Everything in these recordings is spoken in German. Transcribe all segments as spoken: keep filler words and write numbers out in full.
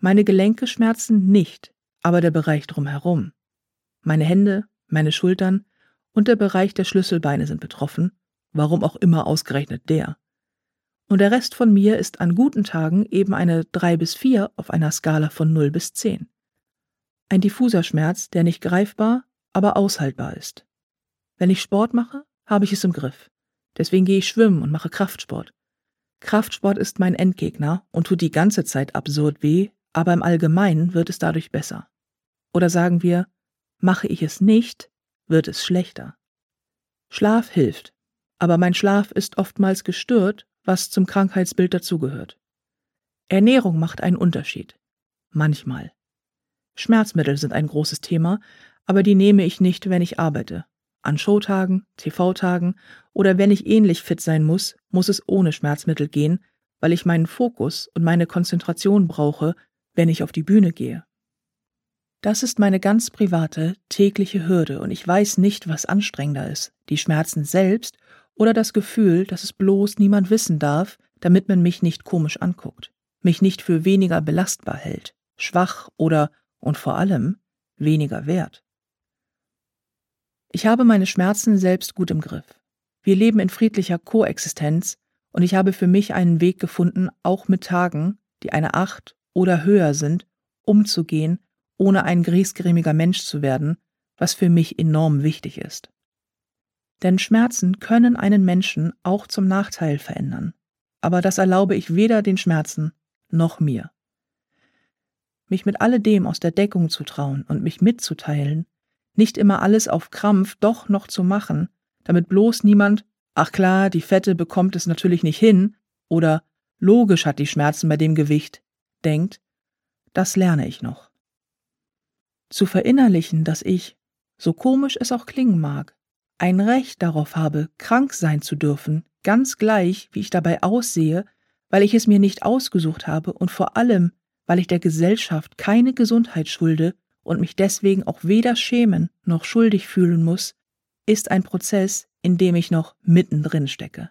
Meine Gelenke schmerzen nicht, aber der Bereich drumherum. Meine Hände, meine Schultern und der Bereich der Schlüsselbeine sind betroffen, warum auch immer ausgerechnet der. Und der Rest von mir ist an guten Tagen eben eine drei bis vier auf einer Skala von null bis zehn. Ein diffuser Schmerz, der nicht greifbar, aber aushaltbar ist. Wenn ich Sport mache, habe ich es im Griff. Deswegen gehe ich schwimmen und mache Kraftsport. Kraftsport ist mein Endgegner und tut die ganze Zeit absurd weh, aber im Allgemeinen wird es dadurch besser. Oder sagen wir, mache ich es nicht, wird es schlechter. Schlaf hilft, aber mein Schlaf ist oftmals gestört, was zum Krankheitsbild dazugehört. Ernährung macht einen Unterschied. Manchmal. Schmerzmittel sind ein großes Thema, aber die nehme ich nicht, wenn ich arbeite. An Showtagen, T V-Tagen oder wenn ich ähnlich fit sein muss, muss es ohne Schmerzmittel gehen, weil ich meinen Fokus und meine Konzentration brauche, wenn ich auf die Bühne gehe. Das ist meine ganz private, tägliche Hürde und ich weiß nicht, was anstrengender ist, die Schmerzen selbst oder das Gefühl, dass es bloß niemand wissen darf, damit man mich nicht komisch anguckt, mich nicht für weniger belastbar hält, schwach oder, und vor allem, weniger wert. Ich habe meine Schmerzen selbst gut im Griff. Wir leben in friedlicher Koexistenz und ich habe für mich einen Weg gefunden, auch mit Tagen, die eine Acht oder höher sind, umzugehen, ohne ein griesgrämiger Mensch zu werden, was für mich enorm wichtig ist. Denn Schmerzen können einen Menschen auch zum Nachteil verändern, aber das erlaube ich weder den Schmerzen noch mir. Mich mit alledem aus der Deckung zu trauen und mich mitzuteilen, nicht immer alles auf Krampf doch noch zu machen, damit bloß niemand, ach klar, die Fette bekommt es natürlich nicht hin, oder logisch hat die Schmerzen bei dem Gewicht, denkt, das lerne ich noch. Zu verinnerlichen, dass ich, so komisch es auch klingen mag, ein Recht darauf habe, krank sein zu dürfen, ganz gleich, wie ich dabei aussehe, weil ich es mir nicht ausgesucht habe und vor allem, weil ich der Gesellschaft keine Gesundheit schulde und mich deswegen auch weder schämen noch schuldig fühlen muss, ist ein Prozess, in dem ich noch mittendrin stecke.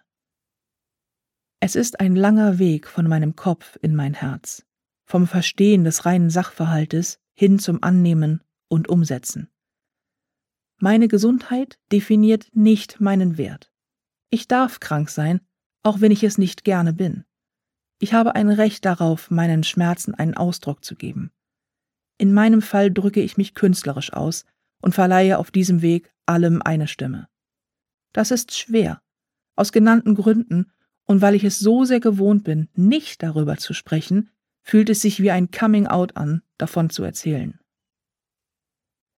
Es ist ein langer Weg von meinem Kopf in mein Herz, vom Verstehen des reinen Sachverhaltes hin zum Annehmen und Umsetzen. Meine Gesundheit definiert nicht meinen Wert. Ich darf krank sein, auch wenn ich es nicht gerne bin. Ich habe ein Recht darauf, meinen Schmerzen einen Ausdruck zu geben. In meinem Fall drücke ich mich künstlerisch aus und verleihe auf diesem Weg allem eine Stimme. Das ist schwer, aus genannten Gründen, und weil ich es so sehr gewohnt bin, nicht darüber zu sprechen, fühlt es sich wie ein Coming-out an, davon zu erzählen.